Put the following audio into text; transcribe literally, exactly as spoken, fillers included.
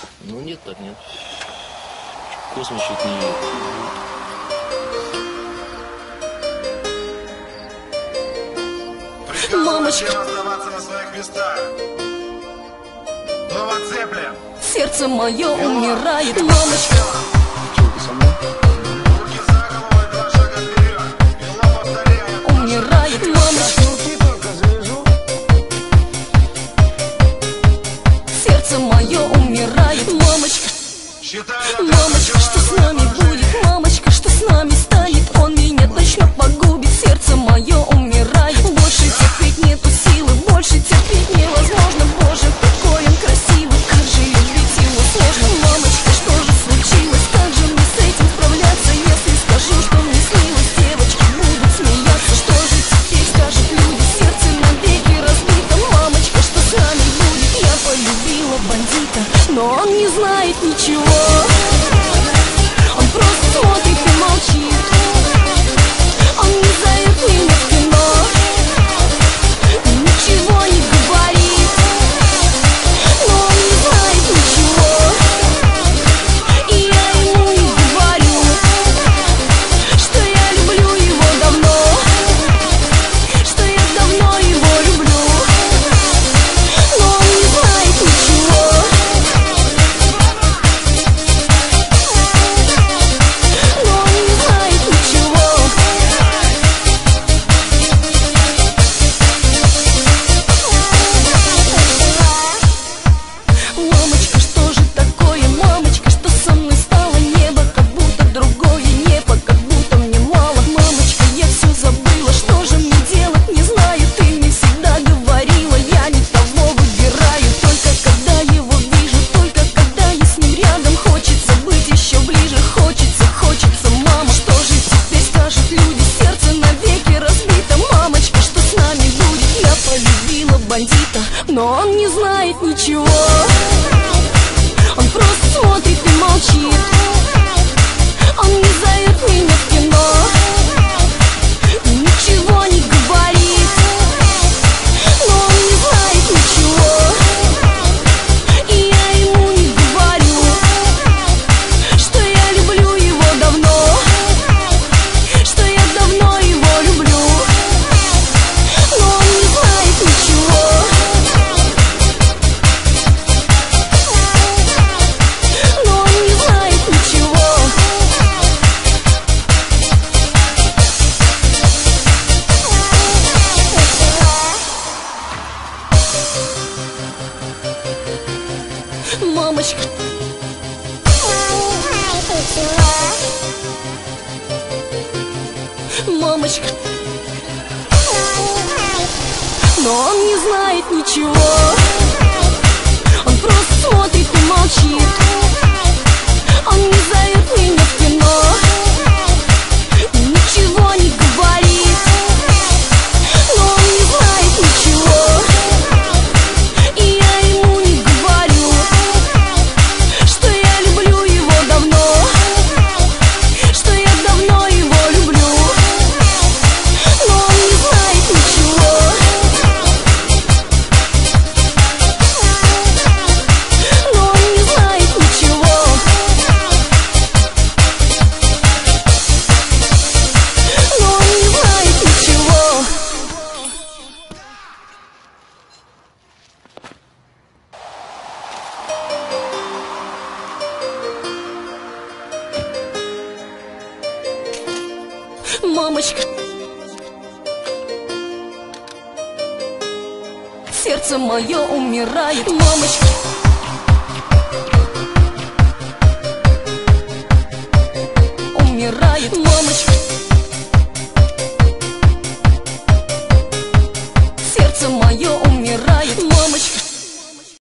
Ну нет, так нет. Космос чуть не... Мамочка, всем оставаться на своих местах. Дома цеплем. Сердце мое умирает, мамочка. Чего ты со мной? Руки за голову и два шага вперед. Смело повторяем. Умирает, мамочка. Сердце мое умирает, мамочка. Считай, Мамочка, что с нами будет? Мамочка, что с нами станет? Он меня точно погубит. Сердце мое умирает. Больше терпеть нету силы, больше терпеть невозможно. Боже, какой он красивый, как же любить его сложно. Мамочка, что же случилось? Как же мне с этим справляться? Если скажу, что мне снилось, девочки будут смеяться. Что же теперь скажут люди? Сердце навеки разбито. Мамочка, что с нами будет? Я полюбила бандита, но он не знает ничего. Он просто смотрит и молчит. Он не зовет меня в кино, ничего не говорит, но он не знает ничего. И я ему не говорю, что я люблю его давно, что я давно его люблю, но он не знает ничего. Мамочка, что же такое, мамочка, что со мной стало? Небо как будто другое небо, как будто мне мало. Мамочка, я все забыла, что же мне делать, не знаю. Ты мне всегда говорила, я не того выбираю. Только когда его вижу, только когда я с ним рядом, хочется быть еще ближе, хочется, хочется. Мама, что же теперь скажут люди? Сердце навеки разбито. Мамочка, что с нами будет? Я полюбила бандита, но он не знает ничего. Он просто смотрит и молчит. Он не зовет меня в кино, ничего не говорит, но он не знает ничего. И я ему не говорю, что я люблю его давно, что я давно его люблю, но он не знает ничего. Но он не знает ничего. Мамочка, мамочка, но он не знает ничего. Он просто смотрит и молчит. Он не зовет меня в кино, ничего не говорит, но он не знает ничего. И я ему не говорю, что я люблю его давно, что я давно его люблю, но он не знает ничего. Но он не знает ничего. Но он не знает ничего. Мамочка, сердце мое умирает, мамочка.